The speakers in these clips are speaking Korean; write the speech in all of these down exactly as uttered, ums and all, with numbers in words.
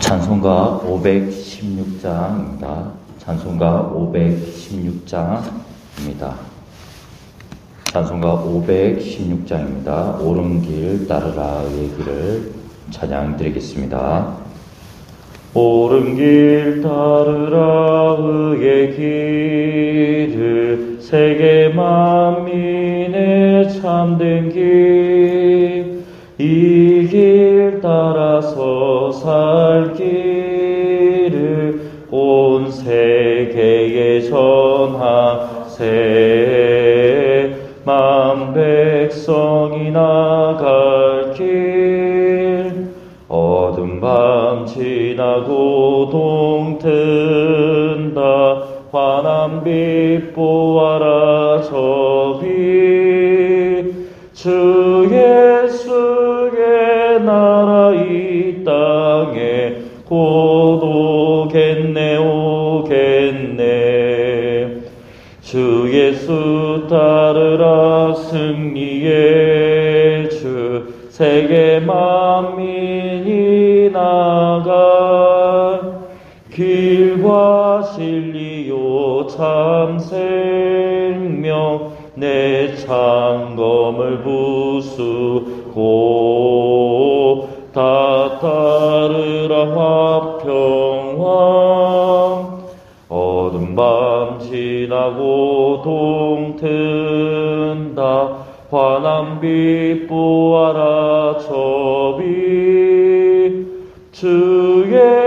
찬송가 오백십육 장입니다. 찬송가 오백십육 장입니다. 찬송가 오백십육 장입니다. 옳은 길 따르라 의의 길을 찬양 드리겠습니다. 옳은 길 따르라 의의 길을 세계 만민의 참된 길, 이 길 따라서 살 길을 온 세계에 전하세. 만 백성이 나갈 길, 어두운 밤 지나고 동 튼다. 환한 빛 보아라 저 빛, 주 예수의 나라 이 땅에 곧 오겠네 오겠네. 주 예수 따르라 승리의 주, 세계 만민이 나갈 길과 진리요 참 생명, 내 창검을 부수고 다 따르라 화평왕. 어두운 밤 지나고 동 튼다. 환한 빛 보아라 저 빛, 주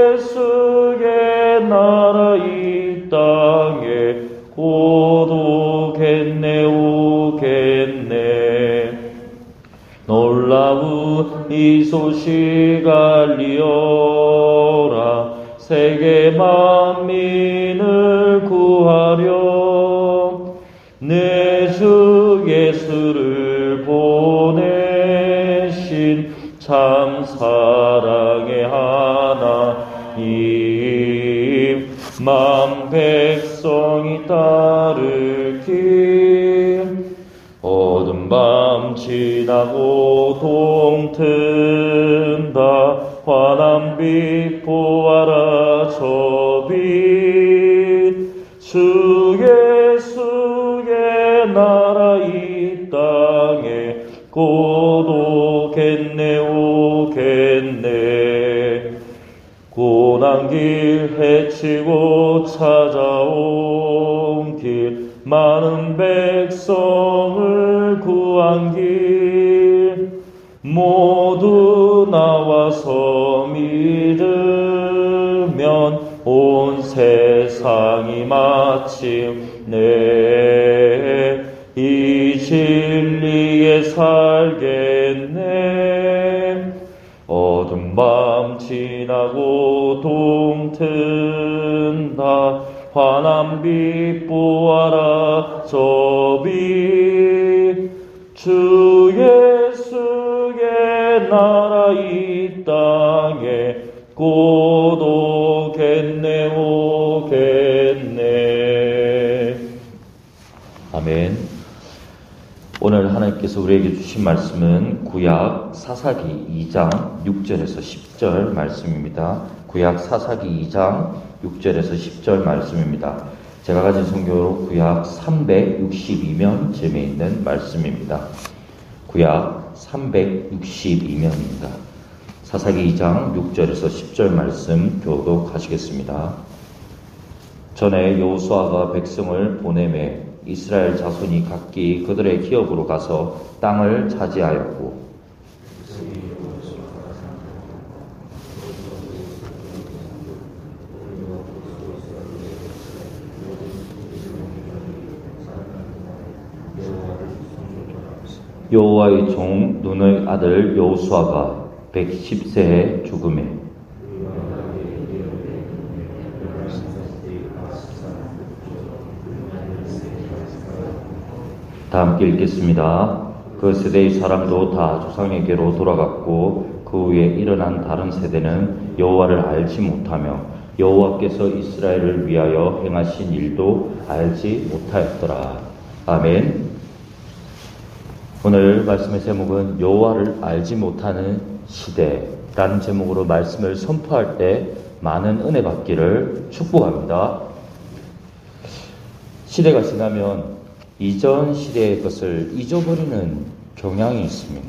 예수의 나라 이 땅에 곧 오겠네 오겠네. 놀라운 이 소식 알리어라. 세계 만민을 구하려 내 주 예수를 보내신 참 사랑의 하나님, 만 백성이 따를 길, 어두운 밤 지나고 동 튼다. 환한 빛 보아라 저 빛, 주 예수의 나라 이 땅에 곧 오겠네 오겠네. 고난 길 헤치고 찾아온 길, 많은 백성을 구한 길, 모두 나와서 믿으면 온 세상이 마침내 이 진리에 살겠네. 어두운 밤 지나고 동 튼다. 환한 빛 보아라 저 빛, 주 예수의 나라 이 땅에 곧 오겠네 오겠네. 아멘. 오늘 하나님께서 우리에게 주신 말씀은 구약 사사기 이 장 육 절에서 십 절 말씀입니다. 구약 사사기 이 장 육 절에서 십 절 말씀입니다. 제가 가진 성경으로 구약 삼백육십이 면쯤에 있는 말씀입니다. 구약 삼백육십이 면입니다. 사사기 이 장 육 절에서 십 절 말씀 교독하시겠습니다. 전에 여호수아가 백성을 보내매 이스라엘 자손이 각기 그들의 기업으로 가서 땅을 차지하였고, 여호와의 종 눈의 아들 여호수아가 백십 세에 죽음에 다 함께 읽겠습니다. 그 세대의 사람도 다 조상에게로 돌아갔고 그 후에 일어난 다른 세대는 여호와를 알지 못하며 여호와께서 이스라엘을 위하여 행하신 일도 알지 못하였더라. 아멘. 오늘 말씀의 제목은 여호와를 알지 못하는 시대 라는 제목으로 말씀을 선포할 때 많은 은혜 받기를 축복합니다. 시대가 지나면 이전 시대의 것을 잊어버리는 경향이 있습니다.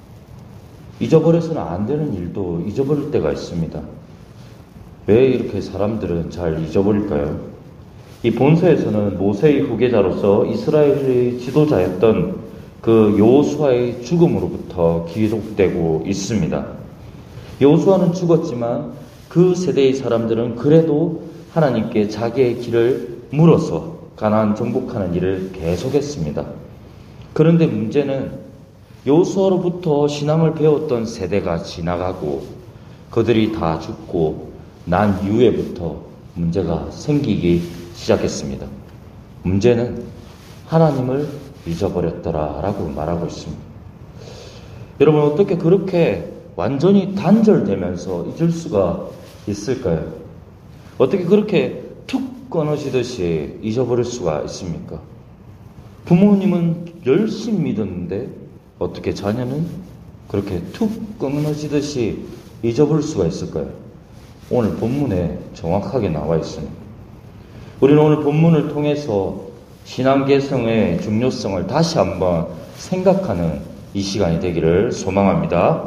잊어버려서는 안 되는 일도 잊어버릴 때가 있습니다. 왜 이렇게 사람들은 잘 잊어버릴까요? 이 본서에서는 모세의 후계자로서 이스라엘의 지도자였던 그 여호수아의 죽음으로부터 기록되고 있습니다. 여호수아는 죽었지만 그 세대의 사람들은 그래도 하나님께 자기의 길을 물어서 가나안 정복하는 일을 계속했습니다. 그런데 문제는 여호수아로부터 신앙을 배웠던 세대가 지나가고 그들이 다 죽고 난 이후에부터 문제가 생기기 시작했습니다. 문제는 하나님을 잊어버렸더라라고 말하고 있습니다. 여러분, 어떻게 그렇게 완전히 단절되면서 잊을 수가 있을까요? 어떻게 그렇게 툭 끊어지듯이 잊어버릴 수가 있습니까? 부모님은 열심히 믿었는데 어떻게 자녀는 그렇게 툭 끊어지듯이 잊어버릴 수가 있을까요? 오늘 본문에 정확하게 나와 있습니다. 우리는 오늘 본문을 통해서 신앙 개성의 중요성을 다시 한번 생각하는 이 시간이 되기를 소망합니다.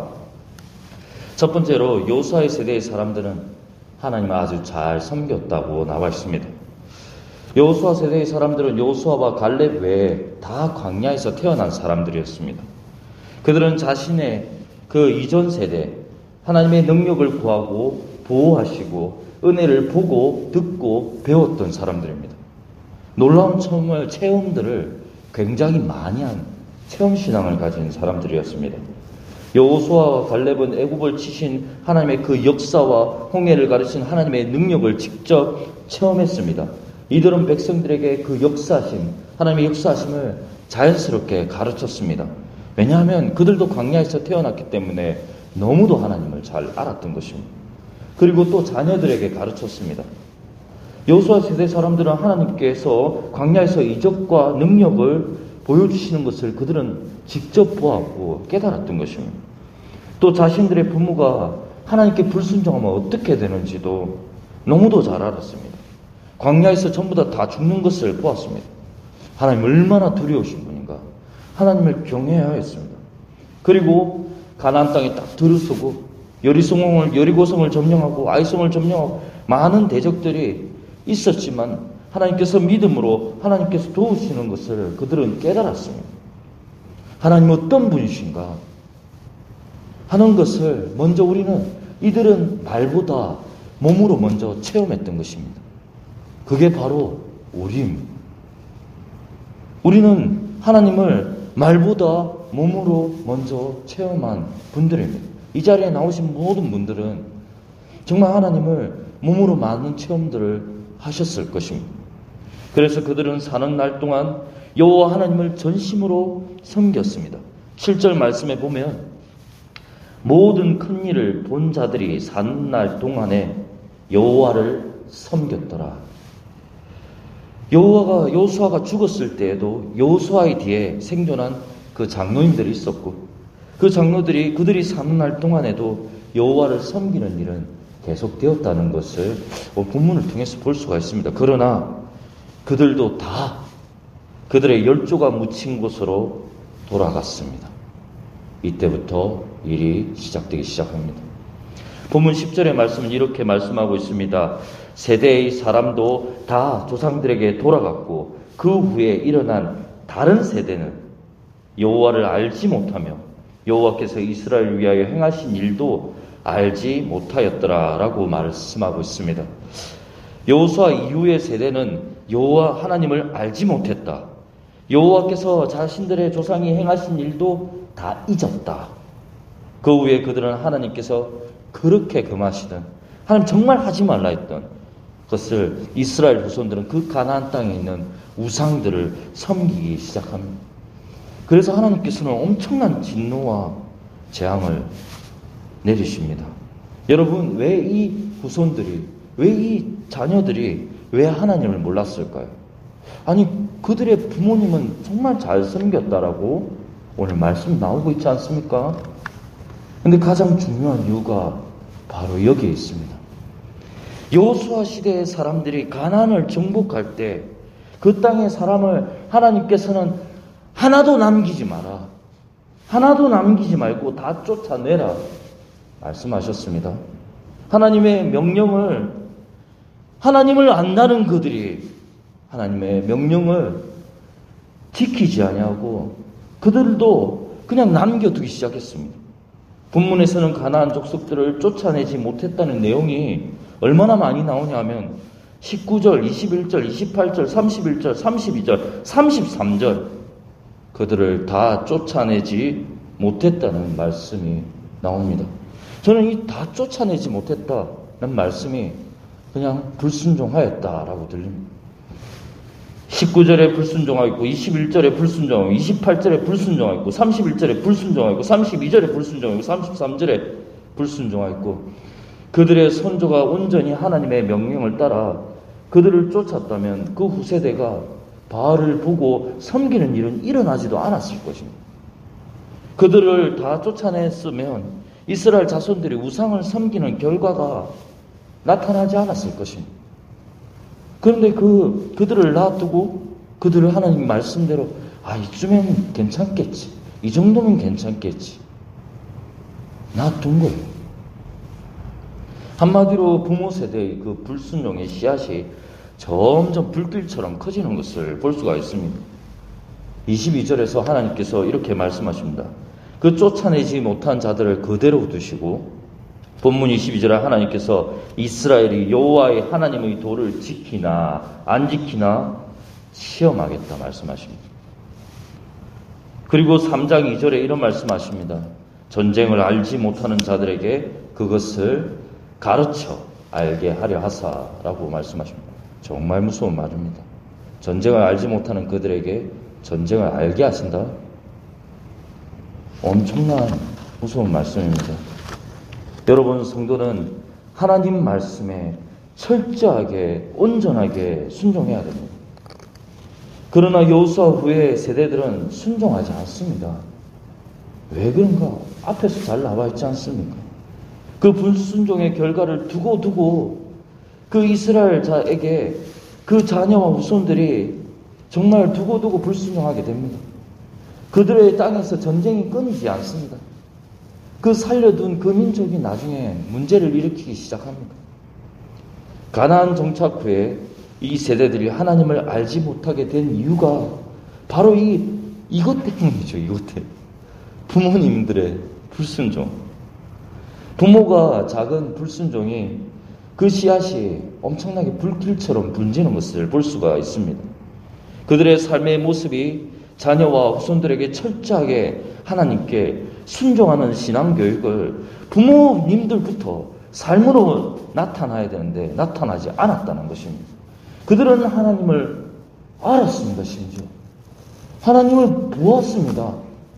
첫 번째로 여호수아의 세대의 사람들은 하나님을 아주 잘 섬겼다고 나와 있습니다. 여호수아 세대의 사람들은 여호수아와 갈렙 외에 다 광야에서 태어난 사람들이었습니다. 그들은 자신의 그 이전 세대 하나님의 능력을 구하고 보호하시고 은혜를 보고 듣고 배웠던 사람들입니다. 놀라운 체험을, 체험들을 굉장히 많이 한 체험신앙을 가진 사람들이었습니다. 여호수아와 갈렙은 애굽을 치신 하나님의 그 역사와 홍해를 가르친 하나님의 능력을 직접 체험했습니다. 이들은 백성들에게 그 역사하심, 하나님의 역사하심을 자연스럽게 가르쳤습니다. 왜냐하면 그들도 광야에서 태어났기 때문에 너무도 하나님을 잘 알았던 것입니다. 그리고 또 자녀들에게 가르쳤습니다. 여호수아 세대 사람들은 하나님께서 광야에서 이적과 능력을 보여주시는 것을 그들은 직접 보았고 깨달았던 것입니다. 또 자신들의 부모가 하나님께 불순종하면 어떻게 되는지도 너무도 잘 알았습니다. 광야에서 전부 다 다 죽는 것을 보았습니다. 하나님 얼마나 두려우신 분인가. 하나님을 경외해야 했습니다. 그리고 가나안 땅에 딱 들어서고 여리성을, 여리고성을 점령하고 아이성을 점령하고 많은 대적들이 있었지만 하나님께서 믿음으로 하나님께서 도우시는 것을 그들은 깨달았습니다. 하나님 어떤 분이신가 하는 것을 먼저 우리는 이들은 말보다 몸으로 먼저 체험했던 것입니다. 그게 바로 우리입니다. 우리는 하나님을 말보다 몸으로 먼저 체험한 분들입니다. 이 자리에 나오신 모든 분들은 정말 하나님을 몸으로 많은 체험들을 하셨을 것입니다. 그래서 그들은 사는 날 동안 여호와 하나님을 전심으로 섬겼습니다. 칠 절 말씀에 보면 모든 큰 일을 본 자들이 사는 날 동안에 여호와를 섬겼더라. 여호와가 여호수아가 죽었을 때에도 여호수아의 뒤에 생존한 그 장로님들이 있었고 그 장로들이 그들이 사는 날 동안에도 여호와를 섬기는 일은 계속되었다는 것을 본문을 통해서 볼 수가 있습니다. 그러나 그들도 다 그들의 열조가 묻힌 곳으로 돌아갔습니다. 이때부터 일이 시작되기 시작합니다. 본문 십 절의 말씀은 이렇게 말씀하고 있습니다. 세대의 사람도 다 조상들에게 돌아갔고 그 후에 일어난 다른 세대는 여호와를 알지 못하며 여호와께서 이스라엘을 위하여 행하신 일도 알지 못하였더라라고 말씀하고 있습니다. 여호수아 이후의 세대는 여호와 하나님을 알지 못했다. 여호와께서 자신들의 조상이 행하신 일도 다 잊었다. 그 후에 그들은 하나님께서 그렇게 금하시던 하나님 정말 하지 말라 했던 것을 이스라엘 후손들은 그 가나안 땅에 있는 우상들을 섬기기 시작합니다. 그래서 하나님께서는 엄청난 진노와 재앙을 내리십니다. 여러분, 왜 이 후손들이, 왜 이 자녀들이 왜 하나님을 몰랐을까요? 아니, 그들의 부모님은 정말 잘 섬겼다라고 오늘 말씀 나오고 있지 않습니까? 근데 가장 중요한 이유가 바로 여기에 있습니다. 여호수아 시대의 사람들이 가나안을 정복할 때 그 땅의 사람을 하나님께서는 하나도 남기지 마라, 하나도 남기지 말고 다 쫓아내라 말씀하셨습니다. 하나님의 명령을, 하나님을 안다는 그들이 하나님의 명령을 지키지 아니하고 그들도 그냥 남겨두기 시작했습니다. 본문에서는 가나안 족속들을 쫓아내지 못했다는 내용이 얼마나 많이 나오냐 하면 십구 절, 이십일 절, 이십팔 절, 삼십일 절, 삼십이 절, 삼십삼 절 그들을 다 쫓아내지 못했다는 말씀이 나옵니다. 저는 이 다 쫓아내지 못했다는 말씀이 그냥 불순종하였다라고 들립니다. 십구 절에 불순종하였고, 이십일 절에 불순종하고, 이십팔 절에 불순종하였고, 삼십일 절에 불순종하였고, 삼십이 절에 불순종하였고, 삼십삼 절에 불순종하였고, 그들의 선조가 온전히 하나님의 명령을 따라 그들을 쫓았다면 그 후세대가 바알을 보고 섬기는 일은 일어나지도 않았을 것입니다. 그들을 다 쫓아냈으면 이스라엘 자손들이 우상을 섬기는 결과가 나타나지 않았을 것입니다. 그런데 그, 그들을 놔두고 그들을 하나님 말씀대로 아, 이쯤엔 괜찮겠지, 이 정도면 괜찮겠지 놔둔 거예요. 한마디로 부모 세대의 그 불순종의 씨앗이 점점 불길처럼 커지는 것을 볼 수가 있습니다. 이십이 절에서 하나님께서 이렇게 말씀하십니다. 그 쫓아내지 못한 자들을 그대로 두시고, 본문 이십이 절에 하나님께서 이스라엘이 여호와의 하나님의 도를 지키나 안 지키나 시험하겠다 말씀하십니다. 그리고 삼 장 이 절에 이런 말씀하십니다. 전쟁을 알지 못하는 자들에게 그것을 가르쳐 알게 하려 하사라고 말씀하십니다. 정말 무서운 말입니다. 전쟁을 알지 못하는 그들에게 전쟁을 알게 하신다? 엄청난 무서운 말씀입니다. 여러분, 성도는 하나님 말씀에 철저하게 온전하게 순종해야 됩니다. 그러나 여호수아 후의 세대들은 순종하지 않습니다. 왜 그런가? 앞에서 잘 나와 있지 않습니까? 그 불순종의 결과를 두고 두고 그 이스라엘 자에게 그 자녀와 후손들이 정말 두고 두고 불순종하게 됩니다. 그들의 땅에서 전쟁이 끊이지 않습니다. 그 살려둔 그 민족이 나중에 문제를 일으키기 시작합니다. 가나안 정착 후에 이 세대들이 하나님을 알지 못하게 된 이유가 바로 이, 이것 때문이죠. 이것 때문에. 부모님들의 불순종. 부모가 작은 불순종이 그 씨앗이 엄청나게 불길처럼 분지는 것을 볼 수가 있습니다. 그들의 삶의 모습이 자녀와 후손들에게 철저하게 하나님께 순종하는 신앙교육을 부모님들부터 삶으로 나타나야 되는데 나타나지 않았다는 것입니다. 그들은 하나님을 알았습니다. 심지어 하나님을 보았습니다.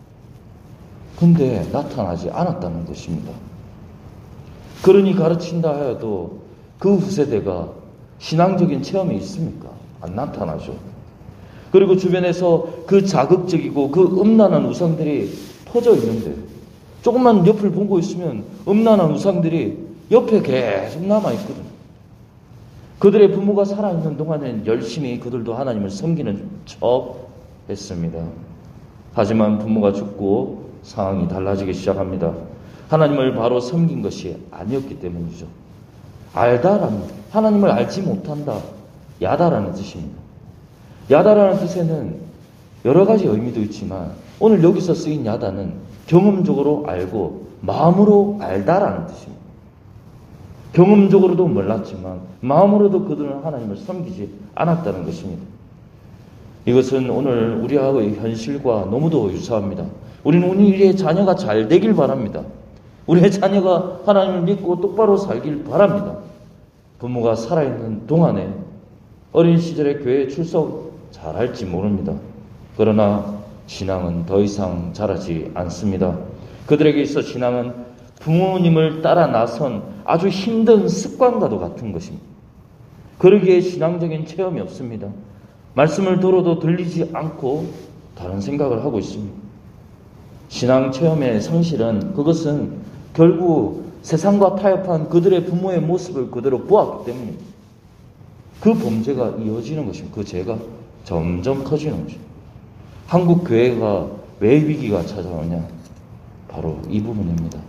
근데 나타나지 않았다는 것입니다. 그러니 가르친다 하여도 그 후세대가 신앙적인 체험이 있습니까? 안 나타나죠. 그리고 주변에서 그 자극적이고 그 음란한 우상들이 퍼져 있는데 조금만 옆을 보고 있으면 음란한 우상들이 옆에 계속 남아있거든요. 그들의 부모가 살아있는 동안엔 열심히 그들도 하나님을 섬기는 척 했습니다. 하지만 부모가 죽고 상황이 달라지기 시작합니다. 하나님을 바로 섬긴 것이 아니었기 때문이죠. 알다라는, 하나님을 알지 못한다, 야다라는 뜻입니다. 야다라는 뜻에는 여러 가지 의미도 있지만 오늘 여기서 쓰인 야다는 경험적으로 알고 마음으로 알다라는 뜻입니다. 경험적으로도 몰랐지만 마음으로도 그들은 하나님을 섬기지 않았다는 것입니다. 이것은 오늘 우리의 현실과 너무도 유사합니다. 우리는 우리의 자녀가 잘 되길 바랍니다. 우리의 자녀가 하나님을 믿고 똑바로 살길 바랍니다. 부모가 살아있는 동안에 어린 시절에 교회에 출석 잘할지 모릅니다. 그러나 신앙은 더 이상 자라지 않습니다. 그들에게 있어 신앙은 부모님을 따라 나선 아주 힘든 습관과도 같은 것입니다. 그러기에 신앙적인 체험이 없습니다. 말씀을 들어도 들리지 않고 다른 생각을 하고 있습니다. 신앙 체험의 상실은 그것은 결국 세상과 타협한 그들의 부모의 모습을 그대로 보았기 때문에 그 범죄가 이어지는 것입니다. 그 죄가 점점 커지는 것입니다. 한국 교회가 왜 위기가 찾아오냐? 바로 이 부분입니다.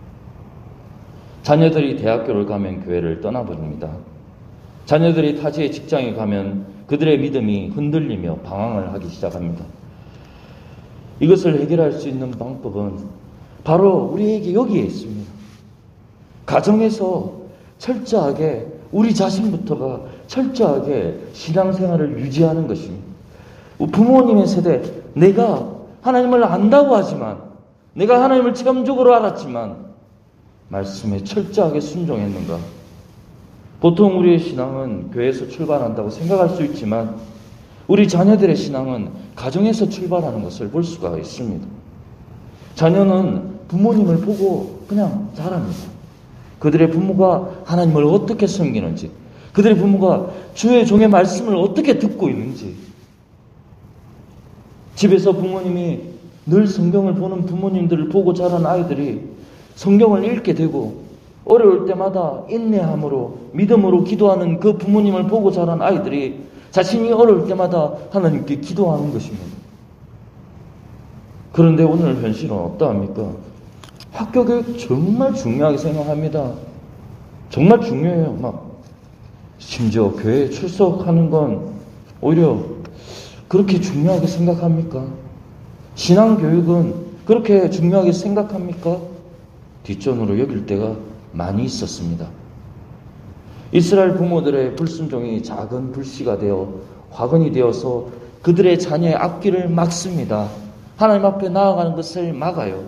자녀들이 대학교를 가면 교회를 떠나버립니다. 자녀들이 타지의 직장에 가면 그들의 믿음이 흔들리며 방황을 하기 시작합니다. 이것을 해결할 수 있는 방법은 바로 우리에게 여기에 있습니다. 가정에서 철저하게 우리 자신부터가 철저하게 신앙생활을 유지하는 것입니다. 부모님의 세대, 내가 하나님을 안다고 하지만, 내가 하나님을 체험적으로 알았지만 말씀에 철저하게 순종했는가? 보통 우리의 신앙은 교회에서 출발한다고 생각할 수 있지만 우리 자녀들의 신앙은 가정에서 출발하는 것을 볼 수가 있습니다. 자녀는 부모님을 보고 그냥 자랍니다. 그들의 부모가 하나님을 어떻게 섬기는지, 그들의 부모가 주의 종의 말씀을 어떻게 듣고 있는지, 집에서 부모님이 늘 성경을 보는 부모님들을 보고 자란 아이들이 성경을 읽게 되고 어려울 때마다 인내함으로 믿음으로 기도하는 그 부모님을 보고 자란 아이들이 자신이 어려울 때마다 하나님께 기도하는 것입니다. 그런데 오늘 현실은 어떠합니까? 학교 교육 정말 중요하게 생각합니다. 정말 중요해요. 막 심지어 교회에 출석하는 건 오히려 그렇게 중요하게 생각합니까? 신앙교육은 그렇게 중요하게 생각합니까? 뒷전으로 여길 때가 많이 있었습니다. 이스라엘 부모들의 불순종이 작은 불씨가 되어 화근이 되어서 그들의 자녀의 앞길을 막습니다. 하나님 앞에 나아가는 것을 막아요.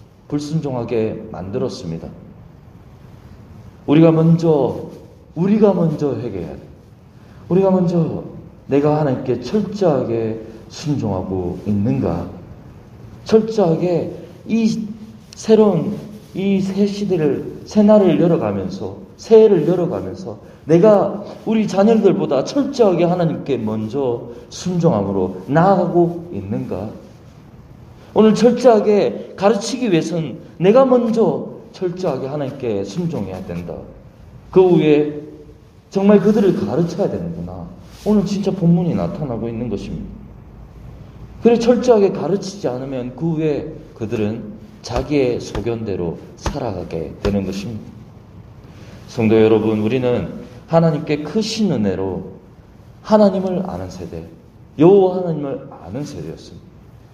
불순종하게 만들었습니다. 우리가 먼저 우리가 먼저 회개해야 돼요. 우리가 먼저 내가 하나님께 철저하게 순종하고 있는가? 철저하게 이 새로운 이 새 시대를, 새 날을 열어가면서, 새해를 열어가면서 내가 우리 자녀들보다 철저하게 하나님께 먼저 순종함으로 나아가고 있는가? 오늘 철저하게 가르치기 위해서는 내가 먼저 철저하게 하나님께 순종해야 된다. 그 후에 정말 그들을 가르쳐야 되는구나. 오늘 진짜 본문이 나타나고 있는 것입니다. 그래 철저하게 가르치지 않으면 그 후에 그들은 자기의 소견대로 살아가게 되는 것입니다. 성도 여러분, 우리는 하나님께 크신 은혜로 하나님을 아는 세대, 여호와 하나님을 아는 세대였습니다.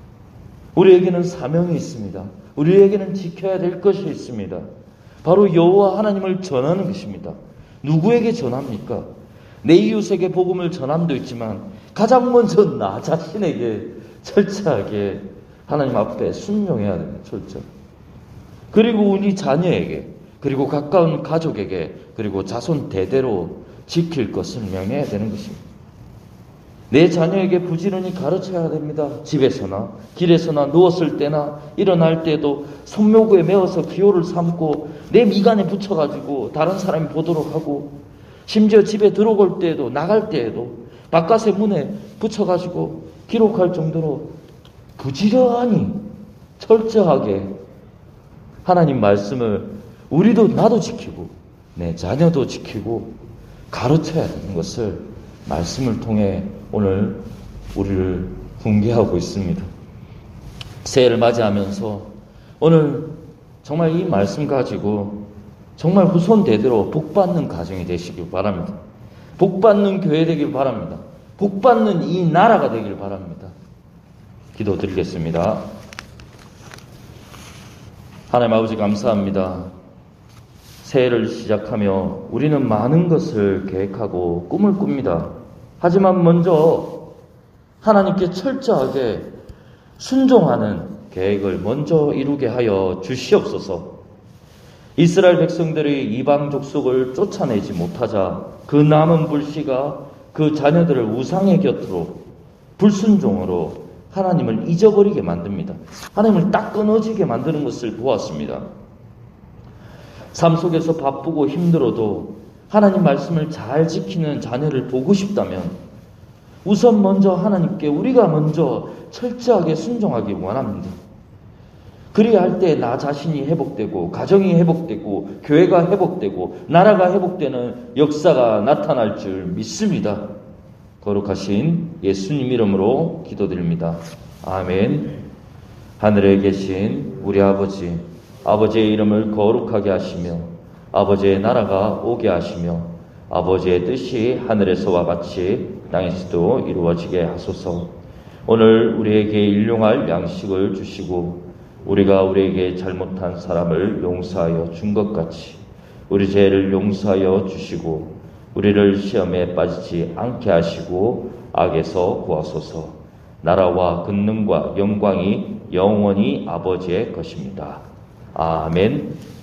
우리에게는 사명이 있습니다. 우리에게는 지켜야 될 것이 있습니다. 바로 여호와 하나님을 전하는 것입니다. 누구에게 전합니까? 내 이웃에게 복음을 전함도 있지만 가장 먼저 나 자신에게 철저하게 하나님 앞에 순종해야 됩니다. 철저. 그리고 우리 자녀에게, 그리고 가까운 가족에게, 그리고 자손 대대로 지킬 것을 명해야 되는 것입니다. 내 자녀에게 부지런히 가르쳐야 됩니다. 집에서나 길에서나 누웠을 때나 일어날 때도 손목에 메어서 기호를 삼고 내 미간에 붙여가지고 다른 사람이 보도록 하고, 심지어 집에 들어올 때에도 나갈 때에도 바깥의 문에 붙여가지고 기록할 정도로 부지런히 철저하게 하나님 말씀을 우리도 나도 지키고 내 자녀도 지키고 가르쳐야 되는 것을 말씀을 통해 오늘 우리를 훈계하고 있습니다. 새해를 맞이하면서 오늘 정말 이 말씀 가지고 정말 후손 대대로 복받는 가정이 되시길 바랍니다. 복받는 교회 되길 바랍니다. 복받는 이 나라가 되길 바랍니다. 기도드리겠습니다. 하나님 아버지 감사합니다. 새해를 시작하며 우리는 많은 것을 계획하고 꿈을 꿉니다. 하지만 먼저 하나님께 철저하게 순종하는 계획을 먼저 이루게 하여 주시옵소서. 이스라엘 백성들이 이방 족속을 쫓아내지 못하자 그 남은 불씨가 그 자녀들을 우상의 곁으로 불순종으로 하나님을 잊어버리게 만듭니다. 하나님을 딱 끊어지게 만드는 것을 보았습니다. 삶 속에서 바쁘고 힘들어도 하나님 말씀을 잘 지키는 자녀를 보고 싶다면 우선 먼저 하나님께 우리가 먼저 철저하게 순종하기 원합니다. 그리야 할 때 나 자신이 회복되고 가정이 회복되고 교회가 회복되고 나라가 회복되는 역사가 나타날 줄 믿습니다. 거룩하신 예수님 이름으로 기도드립니다. 아멘. 하늘에 계신 우리 아버지, 아버지의 이름을 거룩하게 하시며 아버지의 나라가 오게 하시며 아버지의 뜻이 하늘에서와 같이 땅에서도 이루어지게 하소서. 오늘 우리에게 일용할 양식을 주시고 우리가 우리에게 잘못한 사람을 용서하여 준 것 같이 우리 죄를 용서하여 주시고 우리를 시험에 빠지지 않게 하시고 악에서 구하소서. 나라와 권능과 영광이 영원히 아버지의 것입니다. 아멘.